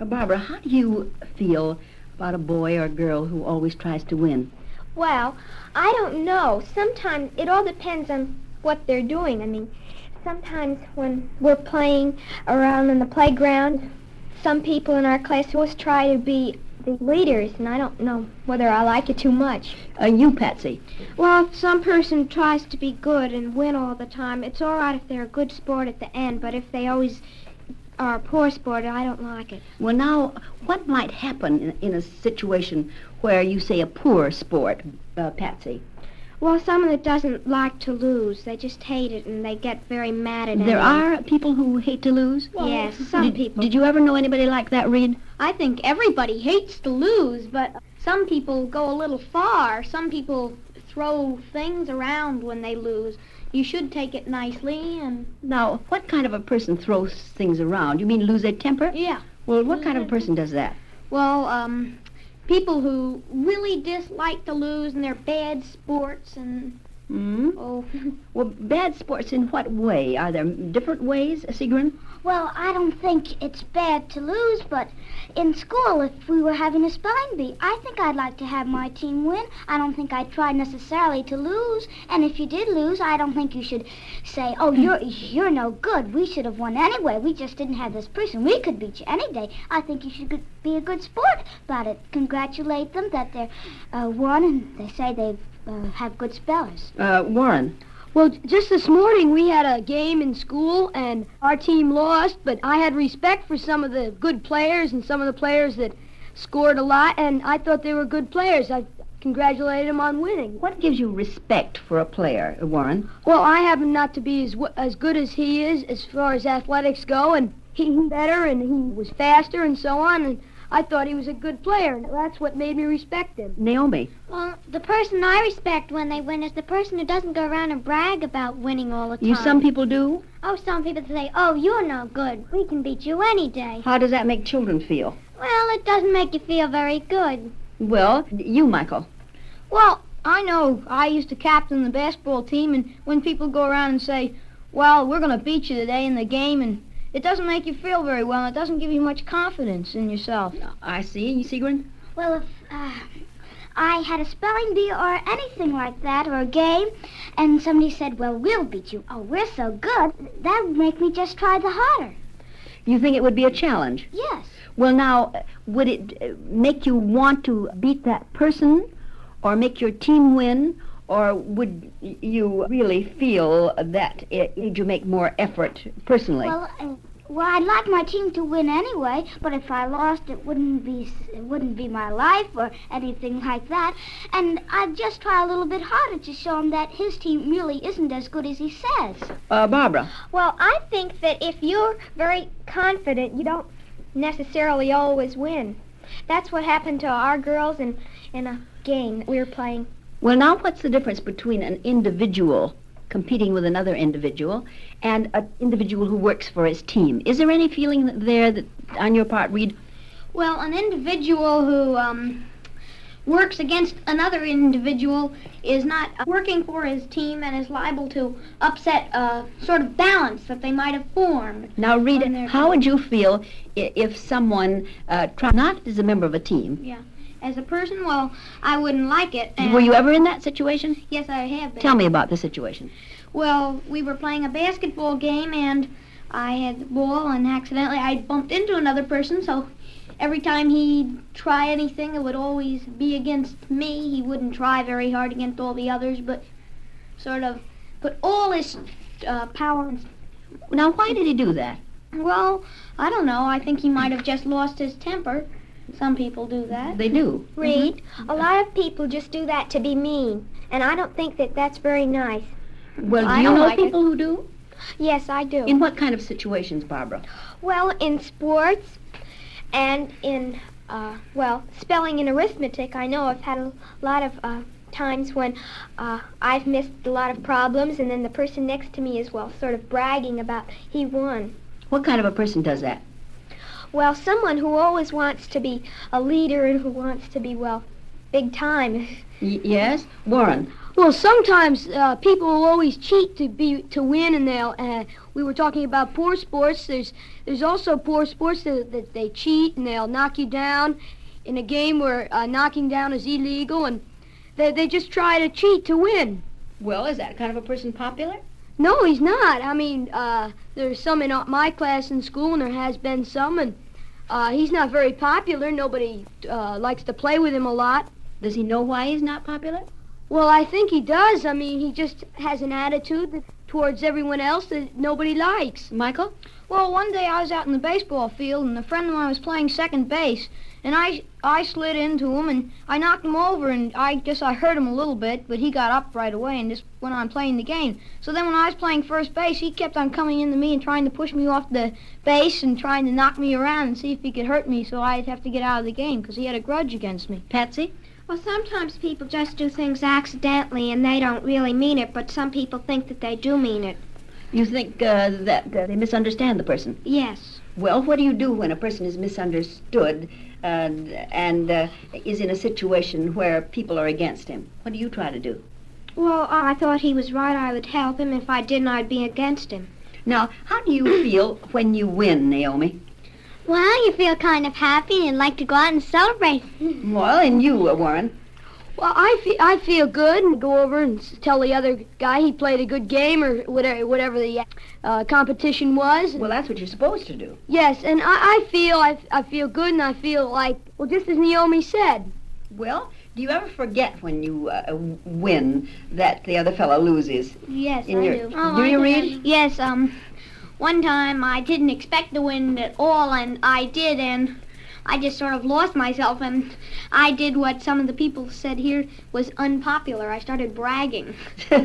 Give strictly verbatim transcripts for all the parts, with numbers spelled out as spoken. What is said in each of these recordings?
Uh, Barbara, how do you feel about a boy or girl who always tries to win? Well, I don't know. Sometimes it all depends on what they're doing. I mean, sometimes when we're playing around in the playground, some people in our class always try to be the leaders, and I don't know whether I like it too much. Uh, you, Patsy. Well, if some person tries to be good and win all the time, it's all right if they're a good sport at the end, but if they always are a poor sport, I don't like it. Well, now, what might happen in, in a situation where you say a poor sport, uh, Patsy? Well, someone that doesn't like to lose, they just hate it, and they get very mad at it. There are people who hate to lose? Well, yes, some did, people. Did you ever know anybody like that, Reed? I think everybody hates to lose, but some people go a little far. Some people throw things around when they lose. You should take it nicely and... Now, what kind of a person throws things around? You mean lose their temper? Yeah. Well, what kind of a person does that? Well, um, people who really dislike to lose and they're bad sports and... Hmm? Oh. Well, bad sports in what way? Are there different ways, Sigrun? Well, I don't think it's bad to lose, but in school, if we were having a spelling bee, I think I'd like to have my team win. I don't think I'd try necessarily to lose. And if you did lose, I don't think you should say, oh, you're you're no good. We should have won anyway. We just didn't have this person. We could beat you any day. I think you should be a good sport about it. Congratulate them that they're uh, won, and they say they uh, have good spellers. Uh, Warren. Well, just this morning we had a game in school and our team lost, but I had respect for some of the good players and some of the players that scored a lot, and I thought they were good players. I congratulated them on winning. What gives you respect for a player, Warren? Well, I happen not to be as w- as good as he is as far as athletics go, and he was better and he was faster and so on, and I thought he was a good player, and that's what made me respect him. Naomi. Well, the person I respect when they win is the person who doesn't go around and brag about winning all the time. You some people do? Oh, some people say, oh, you're no good. We can beat you any day. How does that make children feel? Well, it doesn't make you feel very good. Well, you, Michael. Well, I know I used to captain the basketball team, and when people go around and say, well, we're going to beat you today in the game, and it doesn't make you feel very well, and it doesn't give you much confidence in yourself. I see. Sigrun? Well, if uh, I had a spelling bee or anything like that, or a game, and somebody said, well, we'll beat you. Oh, we're so good. That would make me just try the harder. You think it would be a challenge? Yes. Well, now, would it uh, make you want to beat that person or make your team win? Or would you really feel that it made you make more effort personally? Well, uh, well, I'd like my team to win anyway, but if I lost, it wouldn't be it wouldn't be my life or anything like that. And I'd just try a little bit harder to show him that his team really isn't as good as he says. Uh, Barbara. Well, I think that if you're very confident, you don't necessarily always win. That's what happened to our girls in, in a game that we were playing. Well, now what's the difference between an individual competing with another individual and an individual who works for his team? Is there any feeling there that, on your part, Reed? Well, an individual who um, works against another individual is not working for his team and is liable to upset a sort of balance that they might have formed. Now, Reed, how would you feel i- if someone uh, tried not as a member of a team? Yeah. As a person, well, I wouldn't like it. And Were you ever in that situation? Yes, I have been. Tell me about the situation. Well, we were playing a basketball game, and I had the ball, and accidentally I bumped into another person, so every time he'd try anything, it would always be against me. He wouldn't try very hard against all the others, but sort of put all his uh, power in. Now, why did he do that? Well, I don't know. I think he might have just lost his temper. Some people do that. They do. Reed, mm-hmm. A lot of people just do that to be mean, and I don't think that that's very nice. Well, do I you don't know like people it. who do? Yes, I do. In what kind of situations, Barbara? Well, in sports and in, uh, well, spelling and arithmetic, I know I've had a lot of uh, times when uh, I've missed a lot of problems, and then the person next to me is, well, sort of bragging about he won. What kind of a person does that? Well, someone who always wants to be a leader and who wants to be, well, big time. Y- yes? Warren? Well, sometimes uh, people will always cheat to be to win, and they'll. Uh, we were talking about poor sports. There's there's also poor sports that, that they cheat and they'll knock you down in a game where uh, knocking down is illegal, and they they just try to cheat to win. Well, is that kind of a person popular? No, he's not. I mean, uh, there's some in my class in school, and there has been some, and uh, he's not very popular. Nobody uh, likes to play with him a lot. Does he know why he's not popular? Well, I think he does. I mean, he just has an attitude that, towards everyone else that nobody likes. Michael? Well, one day I was out in the baseball field, and a friend of mine was playing second base, and I, I slid into him, and I knocked him over, and I guess I hurt him a little bit, but he got up right away and just went on playing the game. So then when I was playing first base, he kept on coming into me and trying to push me off the base and trying to knock me around and see if he could hurt me, so I'd have to get out of the game because he had a grudge against me. Patsy? Well, sometimes people just do things accidentally and they don't really mean it, but some people think that they do mean it. You think uh, that uh, they misunderstand the person? Yes. Well, what do you do when a person is misunderstood uh, and uh, is in a situation where people are against him? What do you try to do? Well, I thought he was right. I would help him. If I didn't, I'd be against him. Now, how do you feel when you win, Naomi? Well, you feel kind of happy and like to go out and celebrate. Well, and you, uh, Warren? Well, I feel, I feel good and go over and s- tell the other guy he played a good game or whatever, whatever the uh, competition was. Well, that's what you're supposed to do. Yes, and I, I feel I, I feel good, and I feel like, well, just as Naomi said. Well, do you ever forget when you uh, win that the other fellow loses? Yes, In I your- do. Do Oh, you I read? Yes, um, one time I didn't expect to win at all, and I did, and I just sort of lost myself, and I did what some of the people said here was unpopular. I started bragging.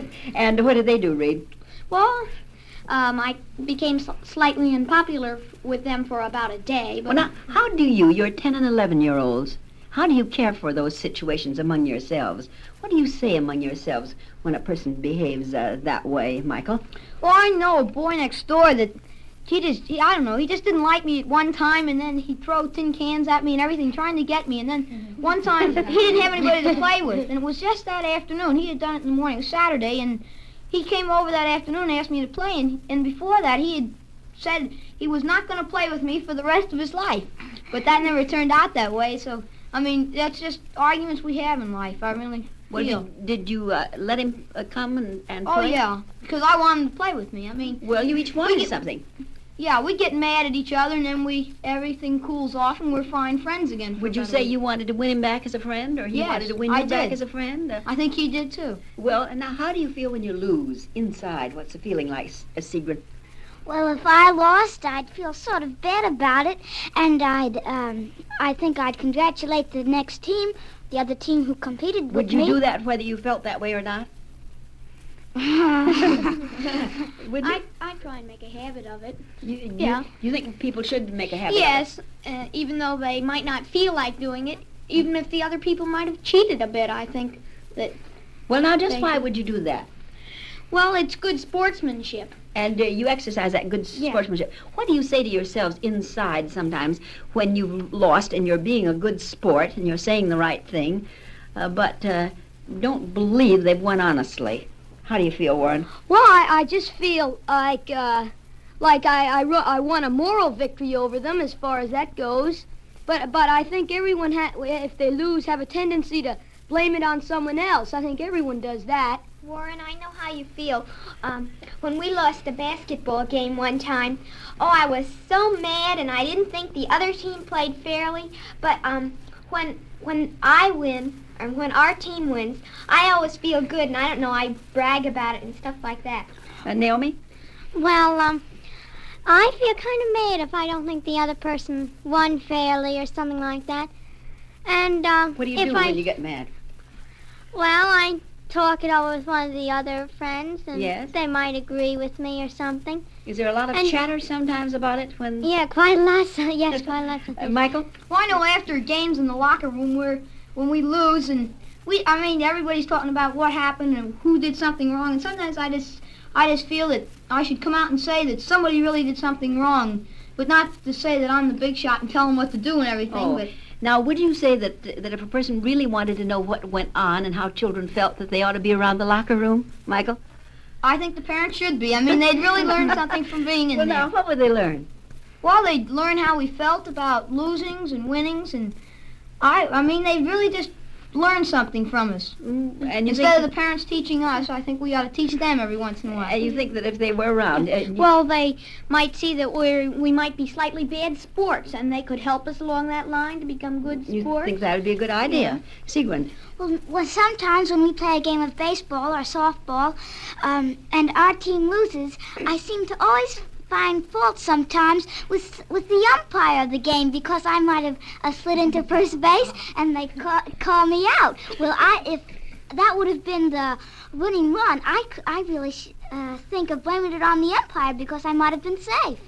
And what did they do, Reed? Well, um, I became s- slightly unpopular f- with them for about a day. But Well, now, how do you, you're ten and eleven-year-olds, how do you care for those situations among yourselves? What do you say among yourselves when a person behaves uh, that way, Michael? well, I know a boy next door that he just, he, I don't know, he just didn't like me at one time, and then he'd throw tin cans at me and everything, trying to get me. And then one time he didn't have anybody to play with, and it was just that afternoon. He had done it in the morning, it was Saturday, and he came over that afternoon and asked me to play. And, and before that, he had said he was not going to play with me for the rest of his life. But that never turned out that way. So, I mean, that's just arguments we have in life. I really Well, feel. did, did you uh, let him uh, come and, and Oh, play? yeah, because I wanted him to play with me. I mean, Well, you each wanted get- something. yeah, we get mad at each other, and then we everything cools off, and we're fine friends again. for Would you about a say week. you wanted to win him back as a friend, or he Yes, wanted to win you I back did. as a friend? Uh, I think he did too. well, now, how do you feel when you lose inside? What's the feeling like, S- uh, Sigrid? Well, if I lost, I'd feel sort of bad about it, and I'd, um, I think I'd congratulate the next team, the other team who competed with Would you me. do that whether you felt that way or not? Would you? I I try and make a habit of it. You, you, Yeah. You think people should make a habit of it? Yes, uh, even though they might not feel like doing it, even if the other people might have cheated a bit, I think that, Well, now, just Thank why you. would you do that? well, it's good sportsmanship. And uh, you exercise that good Yeah. sportsmanship. What do you say to yourselves inside sometimes when you've lost and you're being a good sport and you're saying the right thing, uh, but uh, don't believe they've won honestly? How do you feel, Warren? Well, I, I just feel like uh, like I I, ru- I won a moral victory over them as far as that goes. But but I think everyone ha- if they lose have a tendency to blame it on someone else. I think everyone does that. Warren, I know how you feel. Um, when we lost the basketball game one time, oh, I was so mad, and I didn't think the other team played fairly. But um, when when I win, or when our team wins, I always feel good, and I don't know, I brag about it and stuff like that. Uh, Naomi? Well, um, I feel kind of mad if I don't think the other person won fairly or something like that. And, um, What do you if do I, when you get mad? Well, I talk it over with one of the other friends, and Yes. they might agree with me or something. Is there a lot of And- chatter sometimes about it when... Yeah, quite a lot. Yes, quite a lot. Uh, Michael? Well, I know after games in the locker room where when we lose and we, I mean, everybody's talking about what happened and who did something wrong, and sometimes I just, I just feel that I should come out and say that somebody really did something wrong, but not to say that I'm the big shot and tell them what to do and everything. Oh, But Now, would you say that that if a person really wanted to know what went on and how children felt, that they ought to be around the locker room, Michael? I think the parents should be. I mean, they'd really learn something from being in well, there. now, what would they learn? Well, they'd learn how we felt about losings and winnings, and I I mean, they'd really just learn something from us. Mm, and you Instead think of the parents teaching us, I think we ought to teach them every once in a while. And you think that if they were around... Uh, Well, they might see that we're, we might be slightly bad sports, and they could help us along that line to become good you sports. think that would be a good idea. Sigrun? Well, well, sometimes when we play a game of baseball or softball, um, and our team loses, I seem to always find fault sometimes with with the umpire of the game because I might have uh, slid into first base and they call, call me out. Well, I if that would have been the winning run, I, c- I really sh- uh, think of blaming it on the umpire because I might have been safe.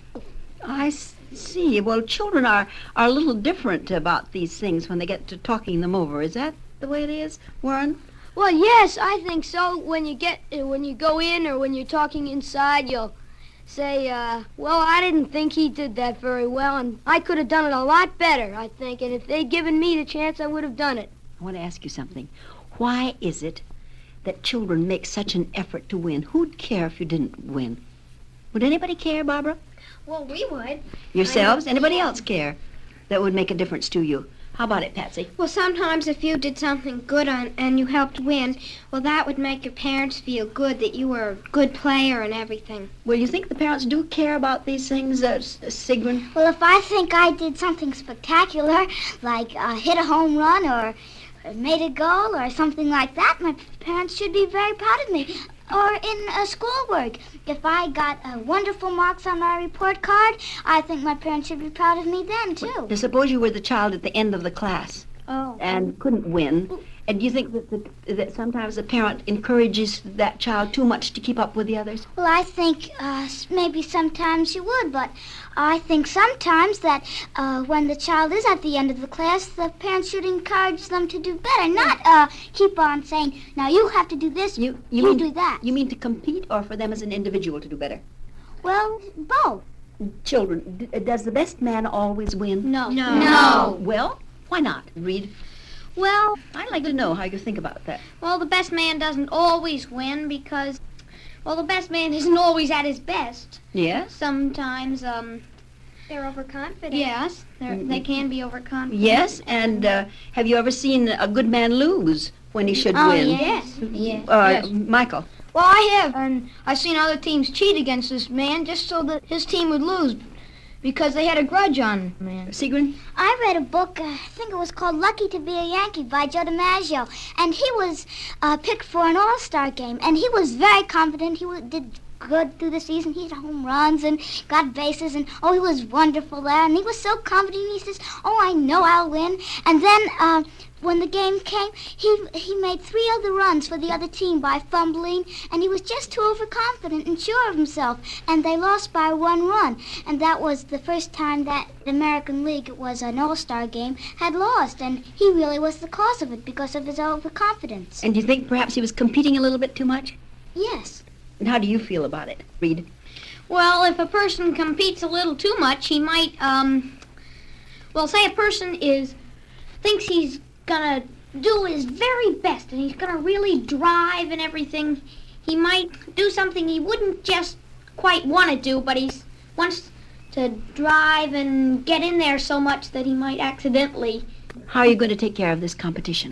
I s- see. Well, children are, are a little different about these things when they get to talking them over. Is that the way it is, Warren? Well, yes, I think so. When you get, uh, when you go in or when you're talking inside, you'll say, uh, well, I didn't think he did that very well, and I could have done it a lot better, I think. And if they'd given me the chance, I would have done it. I want to ask you something. Why is it that children make such an effort to win? Who'd care if you didn't win? Would anybody care, Barbara? Well, we would. Yourselves? Anybody else care that would make a difference to you? How about it, Patsy? Well, sometimes if you did something good on, and you helped win, well, that would make your parents feel good that you were a good player and everything. Well, you think the parents do care about these things, uh, S- Sigrun? Well, if I think I did something spectacular, like uh, hit a home run or made a goal or something like that, my parents should be very proud of me. Or in uh, schoolwork, if I got uh, wonderful marks on my report card, I think my parents should be proud of me then, too. Now, suppose you were the child at the end of the class Oh. and couldn't win. And do you think that, the, that sometimes the parent encourages that child too much to keep up with the others? Well, I think uh, s- maybe sometimes you would, but I think sometimes that uh, when the child is at the end of the class, the parents should encourage them to do better, not uh, keep on saying, now you have to do this, You, you, you, mean, do that. you mean to compete or for them as an individual to do better? Well, both. Children, d- does the best man always win? No. No. No. Well, why not? Reed, Well, I'd like to know how you think about that. well, the best man doesn't always win because, well, the best man isn't always at his best. Yes? Sometimes, um, They're overconfident. yes, they're, they can be overconfident. Yes, and uh, have you ever seen a good man lose when he should Oh, win? yes. Yes. Uh, yes. Michael. Well, I have, and I've seen other teams cheat against this man just so that his team would lose because they had a grudge on the man. Sigrun? I read a book, uh, I think it was called Lucky to Be a Yankee by Joe DiMaggio, and he was uh, picked for an all-star game, and he was very confident. He w- did good through the season. He hit home runs and got bases, and oh, he was wonderful there, and he was so confident. He says, oh, I know I'll win. And then uh, when the game came, he he made three other runs for the other team by fumbling, and he was just too overconfident and sure of himself, and they lost by one run. And that was the first time that the American League, it was an all-star game, had lost, and he really was the cause of it because of his overconfidence. And do you think perhaps he was competing a little bit too much? Yes. And how do you feel about it, Reed? Well, if a person competes a little too much, he might, um, well, say a person is, thinks he's gonna do his very best and he's gonna really drive and everything. He might do something he wouldn't just quite want to do, but he wants to drive and get in there so much that he might accidentally. How are you going to take care of this competition?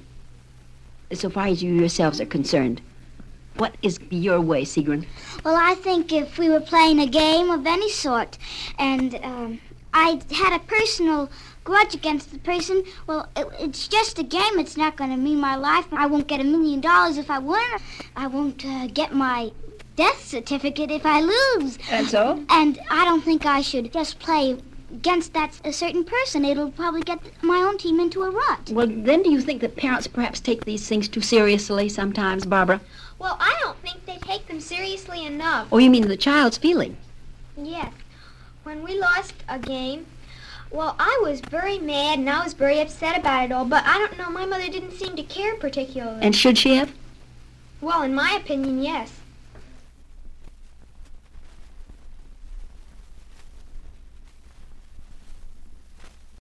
So far as you yourselves are concerned. What is your way, Sigrun? Well, I think if we were playing a game of any sort, and um, I had a personal grudge against the person, well, it, it's just a game. It's not going to mean my life. I won't get a million dollars if I win. I won't uh, get my death certificate if I lose. And so? And I don't think I should just play against that a certain person. It'll probably get my own team into a rut. Well, then do you think that parents perhaps take these things too seriously sometimes, Barbara? Well, I don't think they take them seriously enough. Or you mean the child's feeling? Yes. When we lost a game, well, I was very mad and I was very upset about it all, but I don't know, my mother didn't seem to care particularly. And should she have? Well, in my opinion, yes.